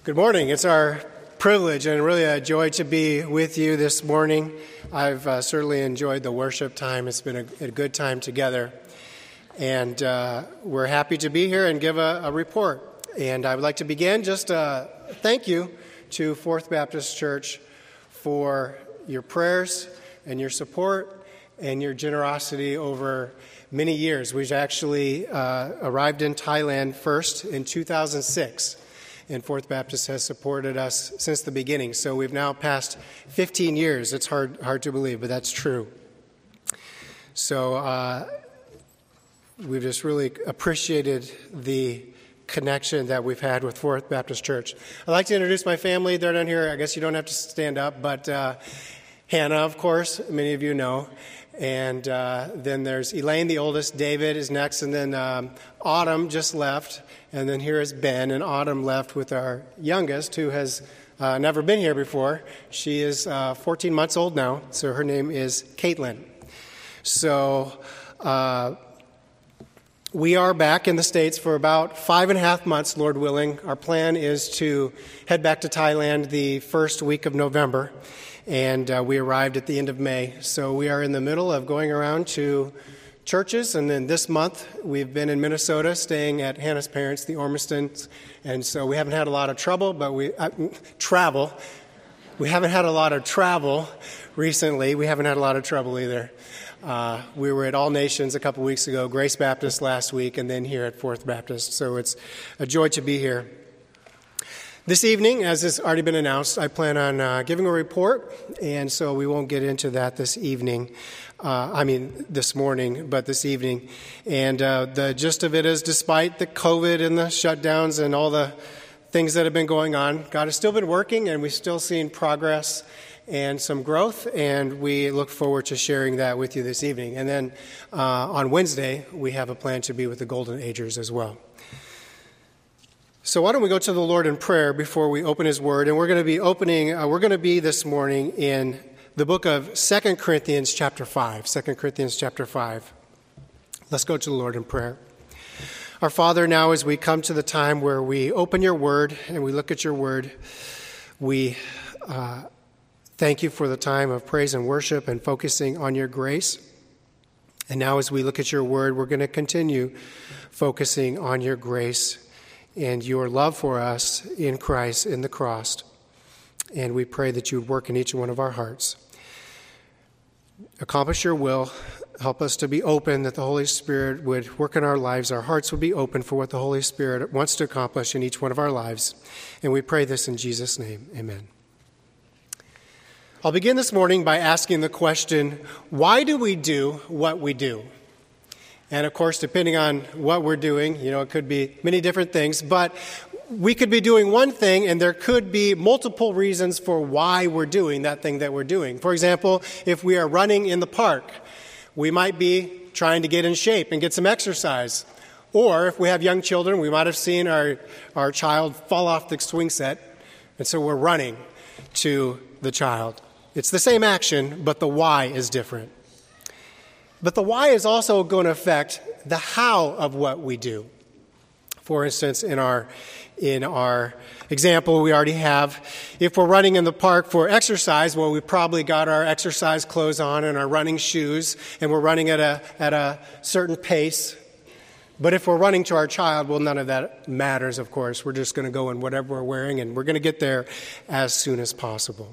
Good morning. It's our privilege and really a joy to be with you this morning. I've certainly enjoyed the worship time. It's been a good time together. And we're happy to be here and give a report. And I would like to begin just thank you to Fourth Baptist Church for your prayers and your support and your generosity over many years. We've actually arrived in Thailand first in 2006. And Fourth Baptist has supported us since the beginning. So we've now passed 15 years. It's hard to believe, but that's true. So we've just really appreciated the connection that we've had with Fourth Baptist Church. I'd like to introduce my family. They're down here. I guess you don't have to stand up, but Hannah, of course, many of you know. And then there's Elaine, the oldest. David is next. And then Autumn just left. And then here is Ben. And Autumn left with our youngest, who has never been here before. She is 14 months old now. So her name is Caitlin. So we are back in the States for about 5.5 months, Lord willing. Our plan is to head back to Thailand the first week of November. And we arrived at the end of May. So we are in the middle of going around to churches. And then this month, we've been in Minnesota staying at Hannah's parents, the Ormistons. And so we haven't had a lot of trouble, but travel. We haven't had a lot of travel recently. We haven't had a lot of trouble either. We were at All Nations a couple weeks ago, Grace Baptist last week, and then here at Fourth Baptist. So it's a joy to be here. This evening, as has already been announced, I plan on giving a report, and so we won't get into that this evening. This morning, but this evening. And the gist of it is, despite the COVID and the shutdowns and all the things that have been going on, God has still been working, and we've still seen progress and some growth, and we look forward to sharing that with you this evening. And then on Wednesday, we have a plan to be with the Golden Agers as well. So why don't we go to the Lord in prayer before we open His Word? And we're going to be this morning in the book of 2 Corinthians chapter 5. 2 Corinthians chapter 5. Let's go to the Lord in prayer. Our Father, now as we come to the time where we open your Word and we look at your Word, we thank you for the time of praise and worship and focusing on your grace. And now as we look at your Word, we're going to continue focusing on your grace and your love for us in Christ, in the cross. And we pray that you would work in each one of our hearts. Accomplish your will. Help us to be open, that the Holy Spirit would work in our lives. Our hearts would be open for what the Holy Spirit wants to accomplish in each one of our lives. And we pray this in Jesus' name. Amen. I'll begin this morning by asking the question, why do we do what we do? And of course, depending on what we're doing, it could be many different things, but we could be doing one thing and there could be multiple reasons for why we're doing that thing that we're doing. For example, if we are running in the park, we might be trying to get in shape and get some exercise. Or if we have young children, we might have seen our child fall off the swing set, and so we're running to the child. It's the same action, but the why is different. But the why is also going to affect the how of what we do. For instance, in our example we already have, if we're running in the park for exercise, well, we probably got our exercise clothes on and our running shoes, and we're running at a certain pace. But if we're running to our child, well, none of that matters, of course. We're just going to go in whatever we're wearing, and we're going to get there as soon as possible.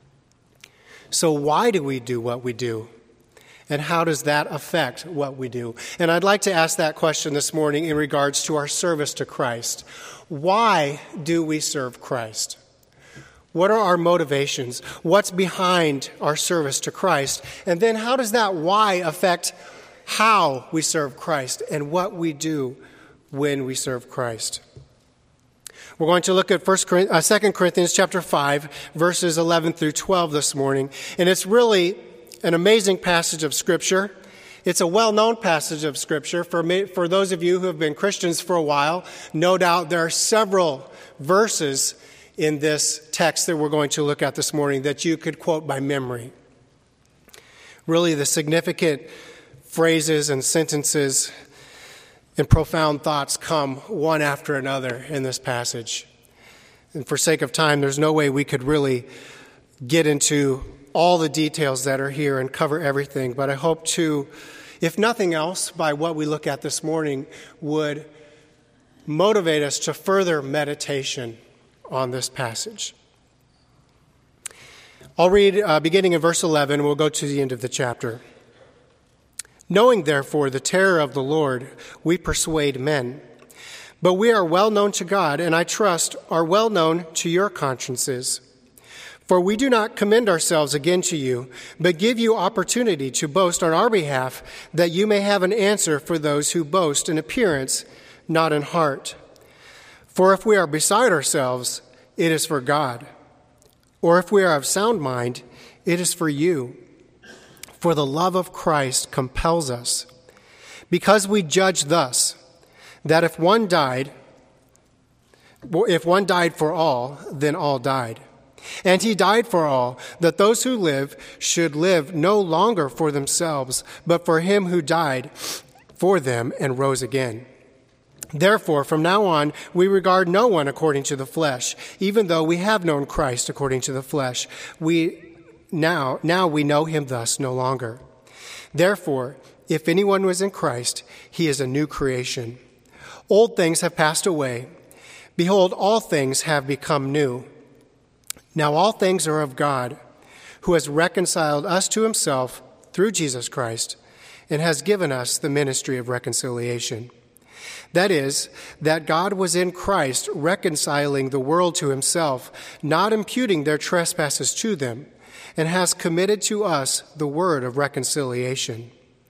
So why do we do what we do? And how does that affect what we do? And I'd like to ask that question this morning in regards to our service to Christ. Why do we serve Christ? What are our motivations? What's behind our service to Christ? And then how does that why affect how we serve Christ and what we do when we serve Christ? We're going to look at 2 Corinthians chapter 5, verses 11 through 12 this morning. And it's really an amazing passage of Scripture. It's a well-known passage of Scripture. For those of you who have been Christians for a while, no doubt there are several verses in this text that we're going to look at this morning that you could quote by memory. Really, the significant phrases and sentences and profound thoughts come one after another in this passage. And for sake of time, there's no way we could really get into all the details that are here and cover everything. But I hope to, if nothing else, by what we look at this morning, would motivate us to further meditation on this passage. I'll read beginning in verse 11. We'll go to the end of the chapter. Knowing, therefore, the terror of the Lord, we persuade men. But we are well known to God, and I trust are well known to your consciences. For we do not commend ourselves again to you, but give you opportunity to boast on our behalf, that you may have an answer for those who boast in appearance, not in heart. For if we are beside ourselves, it is for God. Or if we are of sound mind, it is for you. For the love of Christ compels us, because we judge thus, that if one died for all, then all died. And he died for all, that those who live should live no longer for themselves, but for him who died for them and rose again. Therefore, from now on, we regard no one according to the flesh, even though we have known Christ according to the flesh. Now we know him thus no longer. Therefore, if anyone was in Christ, he is a new creation. Old things have passed away. Behold, all things have become new. Now all things are of God, who has reconciled us to himself through Jesus Christ, and has given us the ministry of reconciliation. That is, that God was in Christ reconciling the world to himself, not imputing their trespasses to them, and has committed to us the word of reconciliation.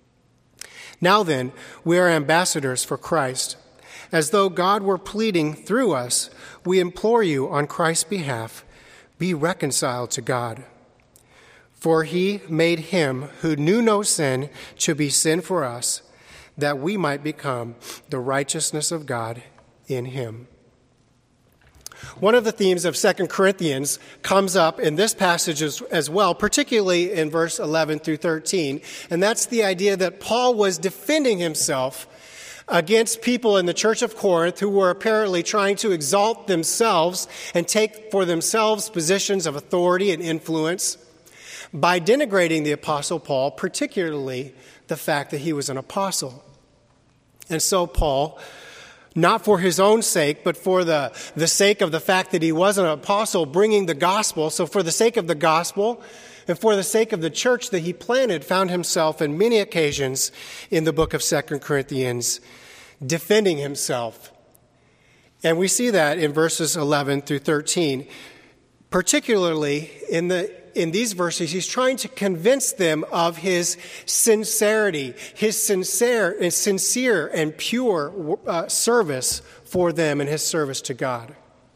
Now then, we are ambassadors for Christ. As though God were pleading through us, we implore you on Christ's behalf, be reconciled to God. For he made him who knew no sin to be sin for us, that we might become the righteousness of God in him. One of the themes of 2 Corinthians comes up in this passage as well, particularly in verse 11 through 13, and that's the idea that Paul was defending himself against people in the church of Corinth who were apparently trying to exalt themselves and take for themselves positions of authority and influence by denigrating the Apostle Paul, particularly the fact that he was an apostle. And so Paul, not for his own sake, but for the sake of the fact that he was an apostle bringing the gospel, so for the sake of the gospel and for the sake of the church that he planted, found himself in many occasions in the book of 2 Corinthians defending himself. And we see that in verses 11 through 13. Particularly in these verses, he's trying to convince them of his sincerity, his sincere and pure service for them and his service to God.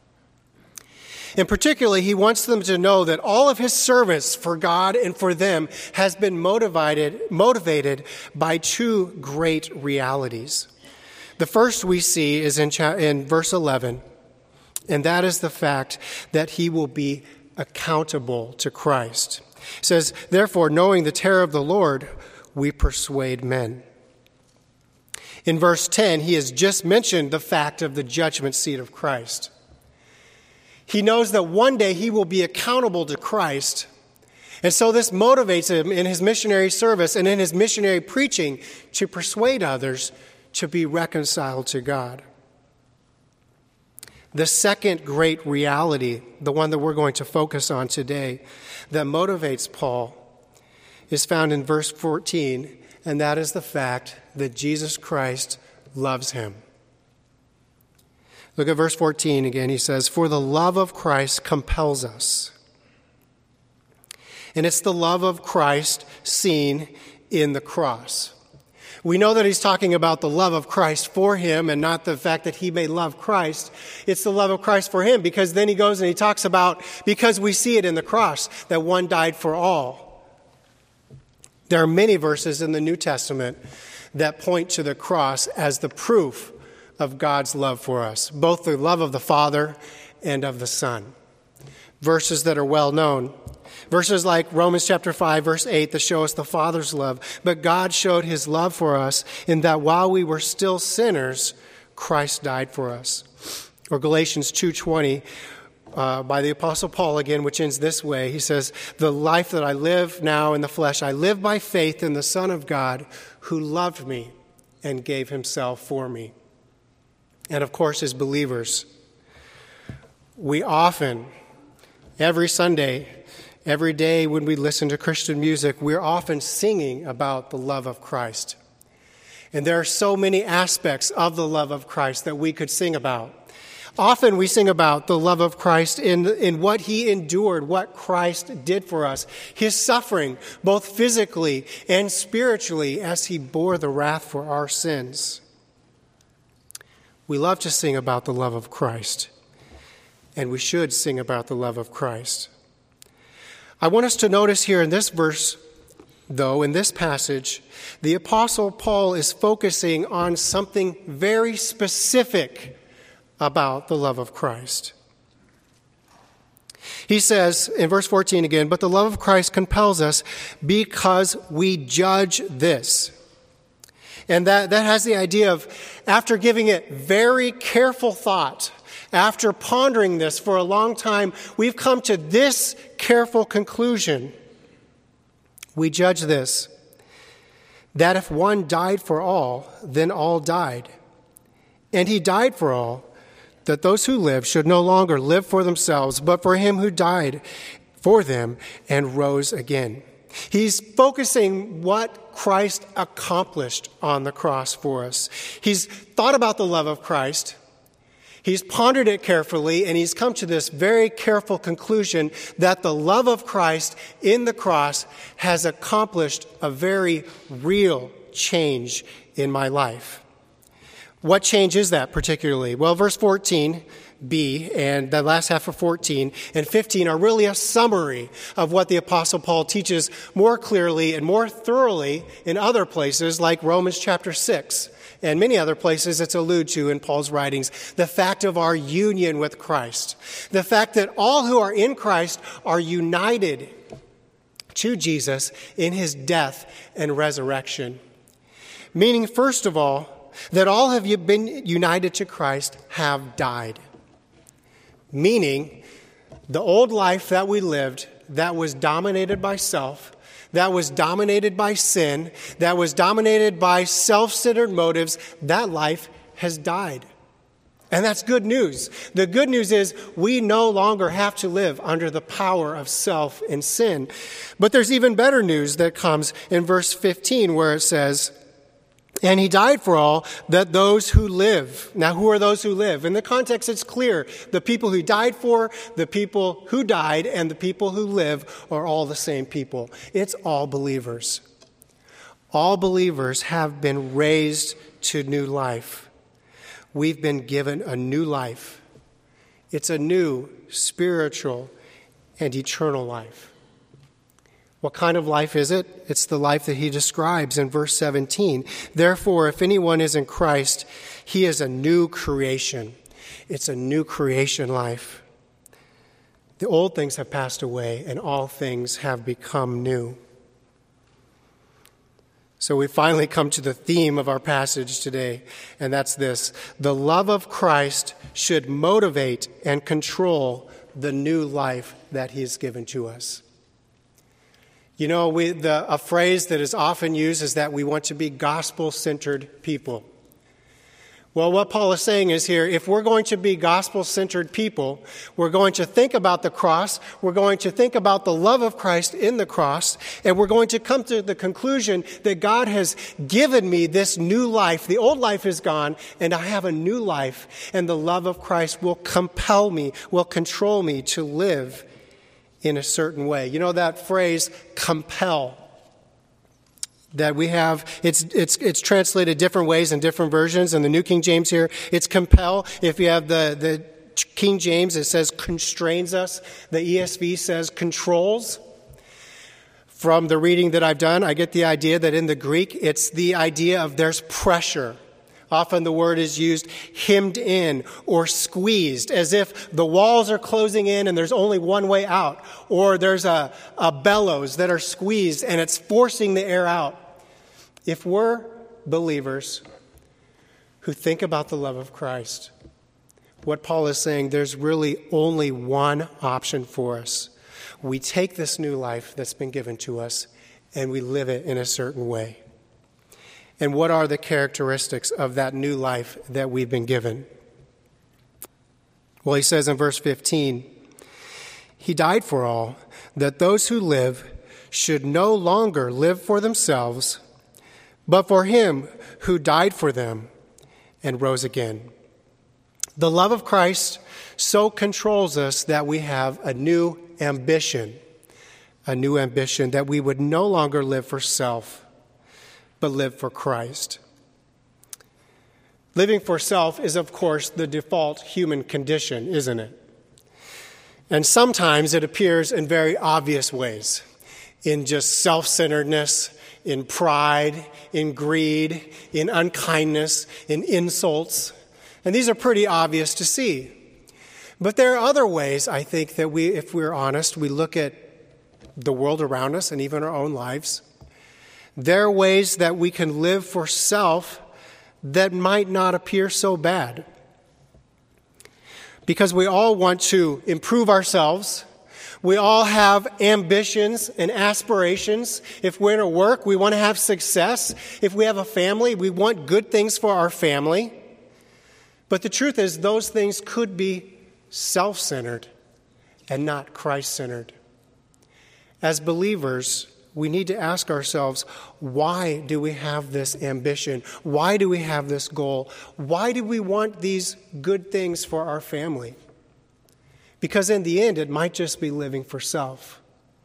And particularly, he wants them to know that all of his service for God and for them has been motivated by two great realities. The first we see is in verse 11, and that is the fact that he will be accountable to Christ. It says, therefore, knowing the terror of the Lord, we persuade men. In verse 10, he has just mentioned the fact of the judgment seat of Christ. He knows that one day he will be accountable to Christ. And so this motivates him in his missionary service and in his missionary preaching to persuade others to be reconciled to God. The second great reality, the one that we're going to focus on today, that motivates Paul, is found in verse 14, and that is the fact that Jesus Christ loves him. Look at verse 14 again. He says, for the love of Christ compels us. And it's the love of Christ seen in the cross. We know that he's talking about the love of Christ for him and not the fact that he may love Christ. It's the love of Christ for him, because then he goes and he talks about, because we see it in the cross, that one died for all. There are many verses in the New Testament that point to the cross as the proof of God's love for us, both the love of the Father and of the Son. Verses that are well known. Verses like Romans chapter 5, verse 8, that show us the Father's love. But God showed his love for us in that while we were still sinners, Christ died for us. Or Galatians 2:20, by the Apostle Paul again, which ends this way. He says, "The life that I live now in the flesh, I live by faith in the Son of God who loved me and gave himself for me." And of course, as believers, we often, every Sunday, every day when we listen to Christian music, we're often singing about the love of Christ. And there are so many aspects of the love of Christ that we could sing about. Often we sing about the love of Christ in what he endured, what Christ did for us, his suffering, both physically and spiritually, as he bore the wrath for our sins. We love to sing about the love of Christ, and we should sing about the love of Christ. I want us to notice here in this verse, though, in this passage, the Apostle Paul is focusing on something very specific about the love of Christ. He says in verse 14 again, "But the love of Christ compels us because we judge this." And that has the idea of, after giving it very careful thought, after pondering this for a long time, we've come to this careful conclusion. We judge this, that if one died for all, then all died. And he died for all, that those who live should no longer live for themselves, but for him who died for them and rose again. He's focusing what Christ accomplished on the cross for us. He's thought about the love of Christ. He's pondered it carefully, and he's come to this very careful conclusion that the love of Christ in the cross has accomplished a very real change in my life. What change is that particularly? Well, verse 14b and the last half of 14 and 15 are really a summary of what the Apostle Paul teaches more clearly and more thoroughly in other places, like Romans chapter 6 and many other places it's alluded to in Paul's writings. The fact of our union with Christ. The fact that all who are in Christ are united to Jesus in his death and resurrection. Meaning, first of all, that all have you been united to Christ have died. Meaning, the old life that we lived that was dominated by self, that was dominated by sin, that was dominated by self-centered motives, that life has died. And that's good news. The good news is we no longer have to live under the power of self and sin. But there's even better news that comes in verse 15 where it says, "And he died for all, that those who live." Now, who are those who live? In the context, it's clear. The people who died for, the people who died, and the people who live are all the same people. It's all believers. All believers have been raised to new life. We've been given a new life. It's a new spiritual and eternal life. What kind of life is it? It's the life that he describes in verse 17. "Therefore, if anyone is in Christ, he is a new creation." It's a new creation life. The old things have passed away, and all things have become new. So we finally come to the theme of our passage today, and that's this. The love of Christ should motivate and control the new life that he has given to us. You know, a phrase that is often used is that we want to be gospel-centered people. Well, what Paul is saying is here, if we're going to be gospel-centered people, we're going to think about the cross, we're going to think about the love of Christ in the cross, and we're going to come to the conclusion that God has given me this new life. The old life is gone, and I have a new life, and the love of Christ will compel me, will control me to live in a certain way. You know that phrase, compel, that we have, it's translated different ways in different versions. In the New King James here, it's compel. If you have the King James, it says constrains us. The ESV says controls. From the reading that I've done, I get the idea that in the Greek, it's the idea of there's pressure. Often the word is used hemmed in or squeezed, as if the walls are closing in and there's only one way out. Or there's a bellows that are squeezed and it's forcing the air out. If we're believers who think about the love of Christ, what Paul is saying, there's really only one option for us. We take this new life that's been given to us and we live it in a certain way. And what are the characteristics of that new life that we've been given? Well, he says in verse 15, he died for all, that those who live should no longer live for themselves, but for him who died for them and rose again. The love of Christ so controls us that we have a new ambition that we would no longer live for self, but live for Christ. Living for self is, of course, the default human condition, isn't it? And sometimes it appears in very obvious ways, in just self-centeredness, in pride, in greed, in unkindness, in insults. And these are pretty obvious to see. But there are other ways, I think, that we, if we're honest, we look at the world around us and even our own lives. There are ways that we can live for self that might not appear so bad. Because we all want to improve ourselves. We all have ambitions and aspirations. If we're in work, we want to have success. If we have a family, we want good things for our family. But the truth is, those things could be self-centered and not Christ-centered. As believers, we need to ask ourselves, why do we have this ambition? Why do we have this goal? Why do we want these good things for our family? Because in the end, it might just be living for self.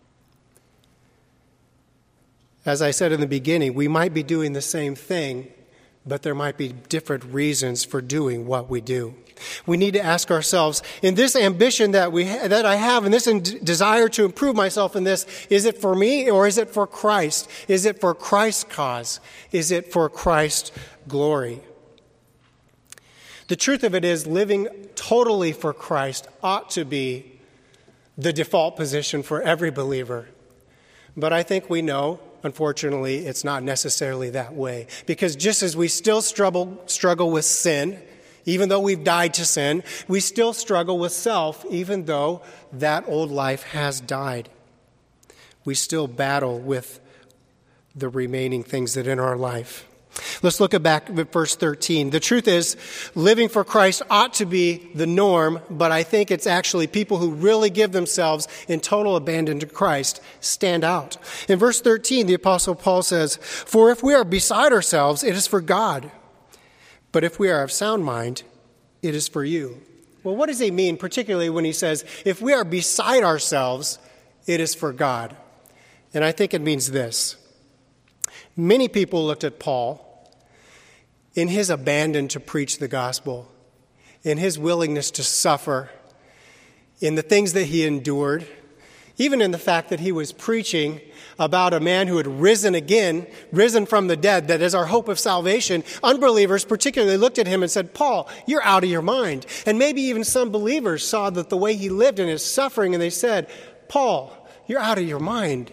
As I said in the beginning, we might be doing the same thing, but there might be different reasons for doing what we do. We need to ask ourselves, in this ambition that I have, and this desire to improve myself in this, is it for me or is it for Christ? Is it for Christ's cause? Is it for Christ's glory? The truth of it is, living totally for Christ ought to be the default position for every believer. But I think we know, unfortunately, it's not necessarily that way. Because just as we still struggle with sin, even though we've died to sin, we still struggle with self, even though that old life has died. We still battle with the remaining things that in our life. Let's look back at verse 13. The truth is, living for Christ ought to be the norm, but I think it's actually people who really give themselves in total abandon to Christ stand out. In verse 13, the Apostle Paul says, "For if we are beside ourselves, it is for God. But if we are of sound mind, it is for you." Well, what does he mean, particularly when he says, if we are beside ourselves, it is for God? And I think it means this. Many people looked at Paul in his abandon to preach the gospel, in his willingness to suffer, in the things that he endured, even in the fact that he was preaching about a man who had risen from the dead, that is our hope of salvation. Unbelievers particularly looked at him and said, "Paul, you're out of your mind." And maybe even some believers saw that the way he lived in his suffering, and they said, "Paul, you're out of your mind."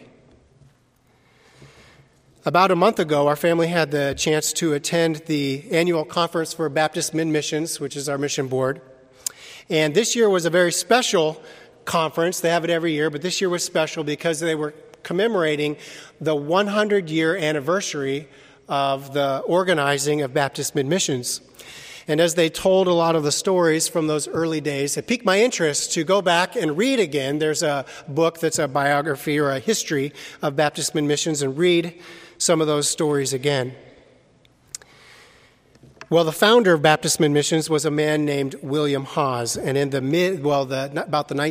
About a month ago, our family had the chance to attend the annual conference for Baptist Mid-Missions, which is our mission board. And this year was a very special conference. They have it every year, but this year was special because they were commemorating the 100-year anniversary of the organizing of Baptist Mid-Missions. And as they told a lot of the stories from those early days, it piqued my interest to go back and read again. There's a book that's a biography or a history of Baptist Mid-Missions, and read some of those stories again. Well, the founder of Baptist Mid-Missions was a man named William Hawes, and in about the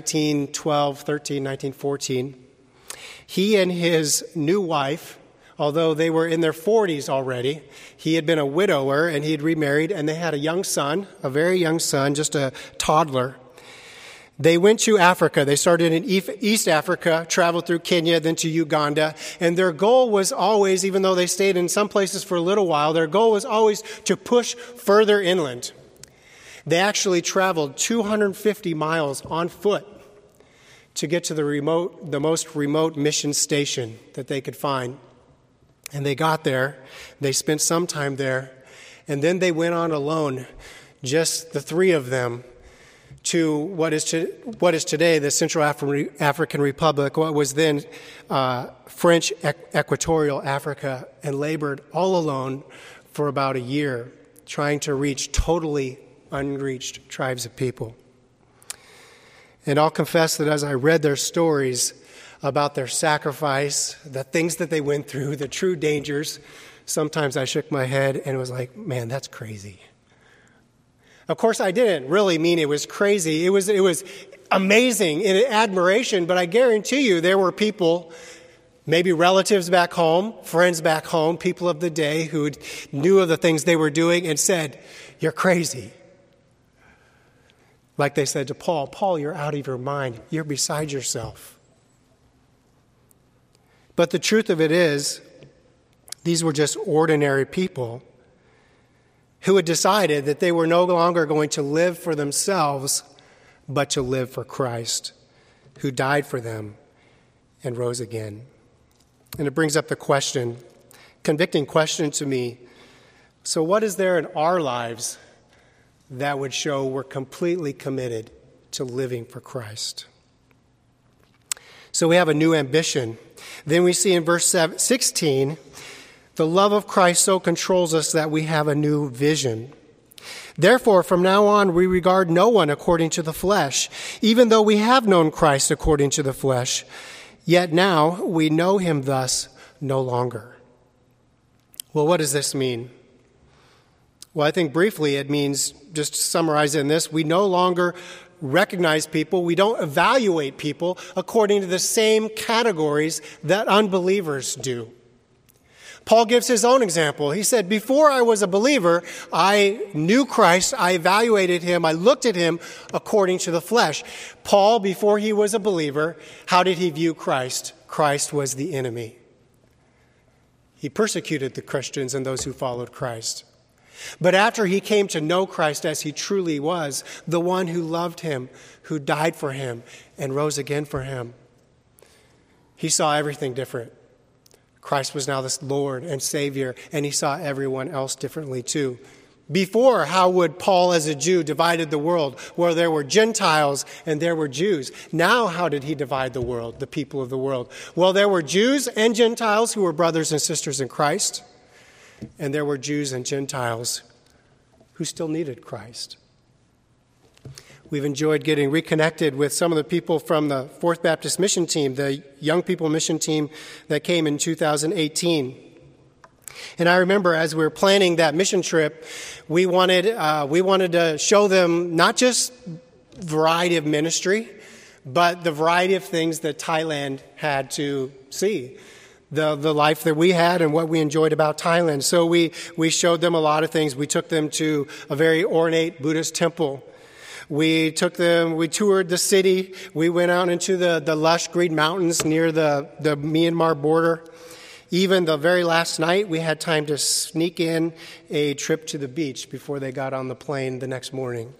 1914, he and his new wife, although they were in their 40s already, he had been a widower and he had remarried, and they had a young son, a very young son, just a toddler. They went to Africa. They started in East Africa, traveled through Kenya, then to Uganda. And their goal was always, even though they stayed in some places for a little while, their goal was always to push further inland. They actually traveled 250 miles on foot to get to the most remote mission station that they could find. And they got there. They spent some time there. And then they went on alone, just the three of them, to what is today the Central African Republic, what was then French Equatorial Africa, and labored all alone for about a year, trying to reach totally unreached tribes of people. And I'll confess that as I read their stories about their sacrifice, the things that they went through, the true dangers, sometimes I shook my head and was like, man, that's crazy. Of course, I didn't really mean it was crazy. It was amazing in admiration, but I guarantee you there were people, maybe relatives back home, friends back home, people of the day who knew of the things they were doing and said, you're crazy. Like they said to Paul, Paul, you're out of your mind. You're beside yourself. But the truth of it is, these were just ordinary people who had decided that they were no longer going to live for themselves, but to live for Christ, who died for them and rose again. And it brings up the question, convicting question to me, so what is there in our lives that would show we're completely committed to living for Christ? So we have a new ambition. Then we see in verse 16, the love of Christ so controls us that we have a new vision. Therefore, from now on, we regard no one according to the flesh, even though we have known Christ according to the flesh. Yet now we know him thus no longer. Well, what does this mean? Well, I think briefly it means, just to summarize in this, we no longer recognize people, we don't evaluate people according to the same categories that unbelievers do. Paul gives his own example. He said, before I was a believer, I knew Christ, I evaluated him, I looked at him according to the flesh. Paul, before he was a believer, how did he view Christ? Christ was the enemy. He persecuted the Christians and those who followed Christ. But after he came to know Christ as he truly was, the one who loved him, who died for him, and rose again for him, he saw everything different. Christ was now the Lord and Savior, and he saw everyone else differently too. Before, how would Paul as a Jew divided the world, where there were Gentiles and there were Jews? Now, how did he divide the world, the people of the world? Well, there were Jews and Gentiles who were brothers and sisters in Christ, and there were Jews and Gentiles who still needed Christ. We've enjoyed getting reconnected with some of the people from the Fourth Baptist Mission Team, the young people mission team that came in 2018. And I remember as we were planning that mission trip, we wanted to show them not just variety of ministry, but the variety of things that Thailand had to see. The life that we had and what we enjoyed about Thailand. So we showed them a lot of things. We took them to a very ornate Buddhist temple. We toured the city. We went out into the lush green mountains near the Myanmar border. Even the very last night, we had time to sneak in a trip to the beach before they got on the plane the next morning.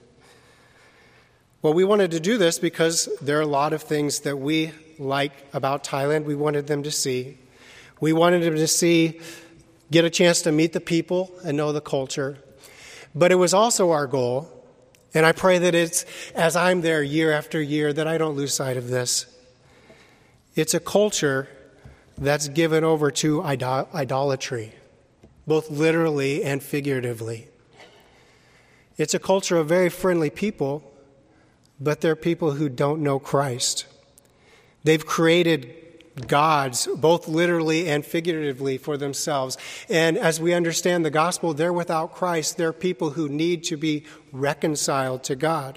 Well, we wanted to do this because there are a lot of things that we like about Thailand. We wanted them to see. We wanted them to get a chance to meet the people and know the culture. But it was also our goal, and I pray that it's, as I'm there year after year, that I don't lose sight of this. It's a culture that's given over to idolatry, both literally and figuratively. It's a culture of very friendly people, but they're people who don't know Christ. They've created gods, both literally and figuratively, for themselves. And as we understand the gospel, they're without Christ. They're people who need to be reconciled to God.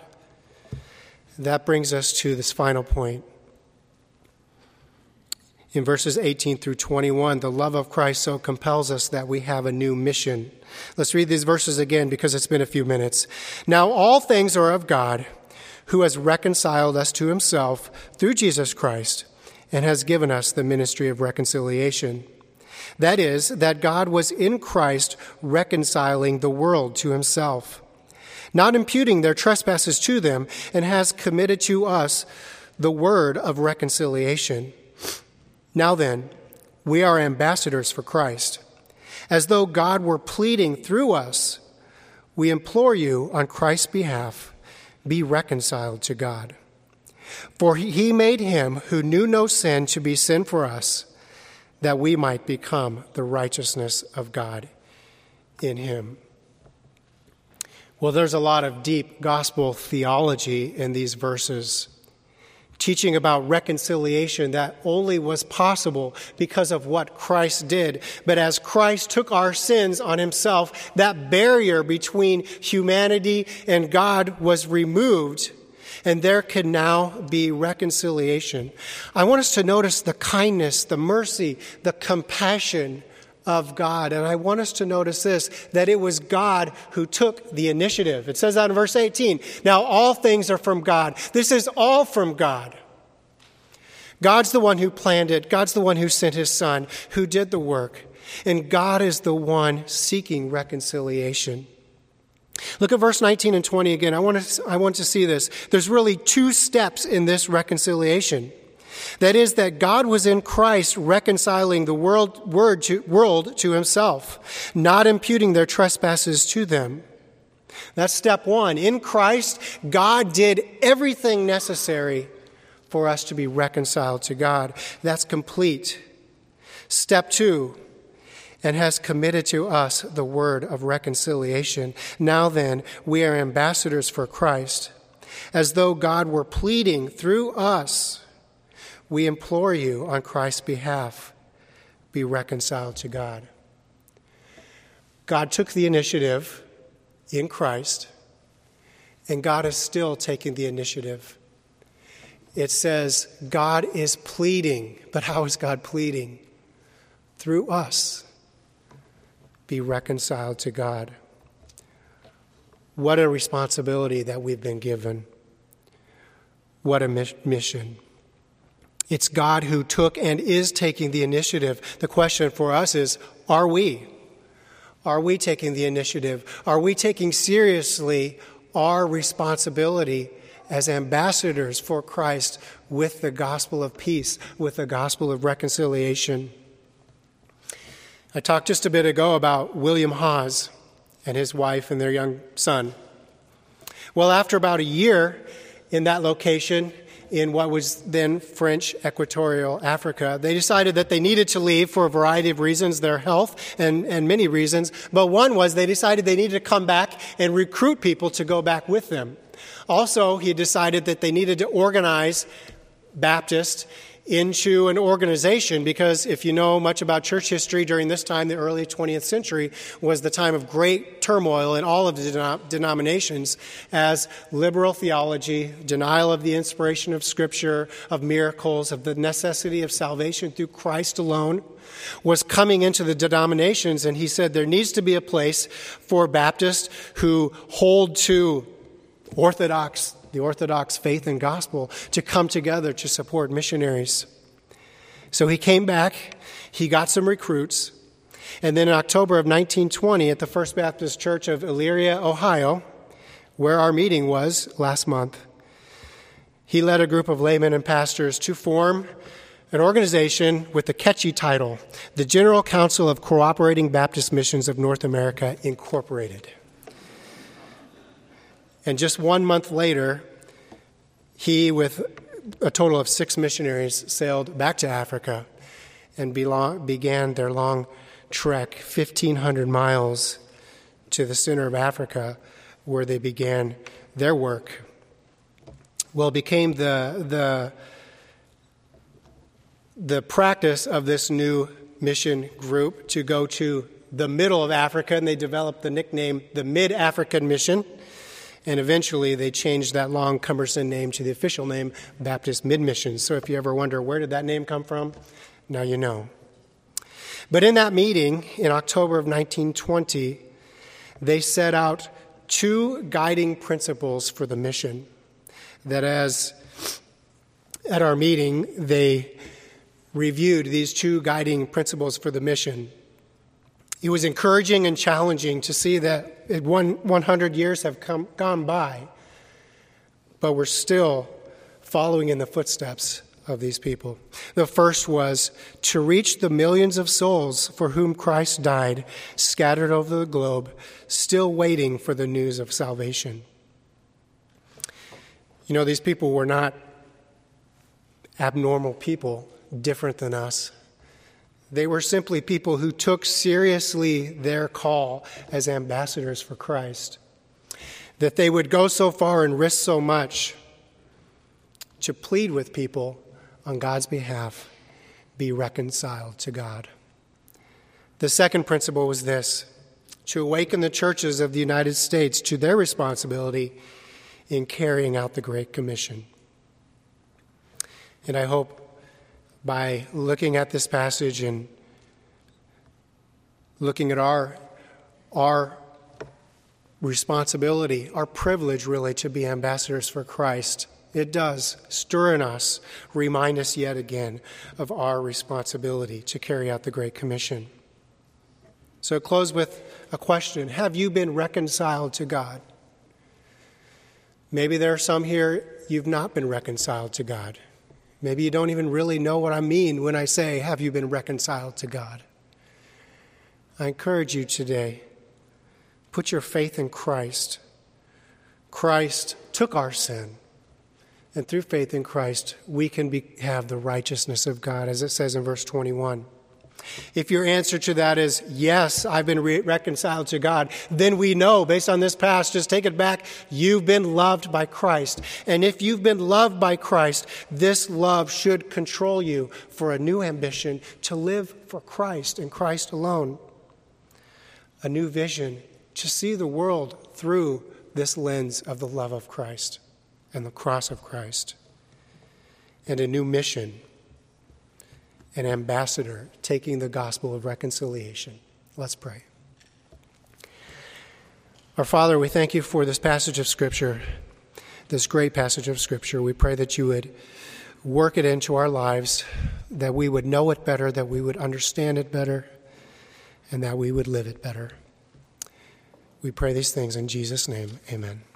That brings us to this final point. In verses 18 through 21, the love of Christ so compels us that we have a new mission. Let's read these verses again because it's been a few minutes. Now all things are of God, who has reconciled us to himself through Jesus Christ, and has given us the ministry of reconciliation. That is, that God was in Christ reconciling the world to himself, not imputing their trespasses to them, and has committed to us the word of reconciliation. Now then, we are ambassadors for Christ. As though God were pleading through us, we implore you on Christ's behalf, be reconciled to God. For he made him who knew no sin to be sin for us, that we might become the righteousness of God in him." Well, there's a lot of deep gospel theology in these verses, teaching about reconciliation that only was possible because of what Christ did. But as Christ took our sins on himself, that barrier between humanity and God was removed, and there can now be reconciliation. I want us to notice the kindness, the mercy, the compassion of God. And I want us to notice this, that it was God who took the initiative. It says that in verse 18. Now all things are from God. This is all from God. God's the one who planned it. God's the one who sent his son, who did the work. And God is the one seeking reconciliation. Look at verse 19 and 20 again. I want to see this. There's really two steps in this reconciliation. That is, that God was in Christ reconciling the world to himself, not imputing their trespasses to them. That's step one. In Christ, God did everything necessary for us to be reconciled to God. That's complete. Step two, and has committed to us the word of reconciliation. Now then, we are ambassadors for Christ. As though God were pleading through us, we implore you on Christ's behalf, be reconciled to God. God took the initiative in Christ, and God is still taking the initiative. It says God is pleading, but how is God pleading? Through us, be reconciled to God. What a responsibility that we've been given. What a mission. It's God who took and is taking the initiative. The question for us is, are we? Are we taking the initiative? Are we taking seriously our responsibility as ambassadors for Christ with the gospel of peace, with the gospel of reconciliation? I talked just a bit ago about William Hawes and his wife and their young son. Well, after about a year in that location, in what was then French Equatorial Africa, they decided that they needed to leave for a variety of reasons, their health and many reasons. But one was they decided they needed to come back and recruit people to go back with them. Also, he decided that they needed to organize Baptists into an organization, because if you know much about church history, during this time, the early 20th century, was the time of great turmoil in all of the denominations, as liberal theology, denial of the inspiration of Scripture, of miracles, of the necessity of salvation through Christ alone, was coming into the denominations. And he said there needs to be a place for Baptists who hold to the Orthodox faith and gospel to come together to support missionaries. So he came back, he got some recruits, and then in October of 1920 at the First Baptist Church of Elyria, Ohio, where our meeting was last month, he led a group of laymen and pastors to form an organization with the catchy title, the General Council of Cooperating Baptist Missions of North America, Incorporated. And just 1 month later, he, with a total of 6 missionaries, sailed back to Africa and began their long trek, 1,500 miles to the center of Africa, where they began their work. Well, it became the practice of this new mission group to go to the middle of Africa, and they developed the nickname the Mid-African Mission. And eventually they changed that long, cumbersome name to the official name, Baptist Mid-Missions. So if you ever wonder, where did that name come from? Now you know. But in that meeting, in October of 1920, they set out 2 guiding principles for the mission. That as at our meeting, they reviewed these 2 guiding principles for the mission. It was encouraging and challenging to see that 100 years have gone by, but we're still following in the footsteps of these people. The first was to reach the millions of souls for whom Christ died, scattered over the globe, still waiting for the news of salvation. You know, these people were not abnormal people, different than us. They were simply people who took seriously their call as ambassadors for Christ, that they would go so far and risk so much to plead with people on God's behalf, be reconciled to God. The second principle was this: to awaken the churches of the United States to their responsibility in carrying out the Great Commission. And I hope by looking at this passage and looking at our responsibility, our privilege really to be ambassadors for Christ, it does stir in us, remind us yet again of our responsibility to carry out the Great Commission. So close with a question: have you been reconciled to God? Maybe there are some here, you've not been reconciled to God. Maybe you don't even really know what I mean when I say, have you been reconciled to God? I encourage you today, put your faith in Christ. Christ took our sin, and through faith in Christ, we can have the righteousness of God, as it says in verse 21. If your answer to that is, yes, I've been reconciled to God, then we know, based on this passage, just take it back, you've been loved by Christ. And if you've been loved by Christ, this love should control you for a new ambition to live for Christ and Christ alone. A new vision to see the world through this lens of the love of Christ and the cross of Christ. And a new mission, an ambassador taking the gospel of reconciliation. Let's pray. Our Father, we thank you for this passage of Scripture, this great passage of Scripture. We pray that you would work it into our lives, that we would know it better, that we would understand it better, and that we would live it better. We pray these things in Jesus' name. Amen.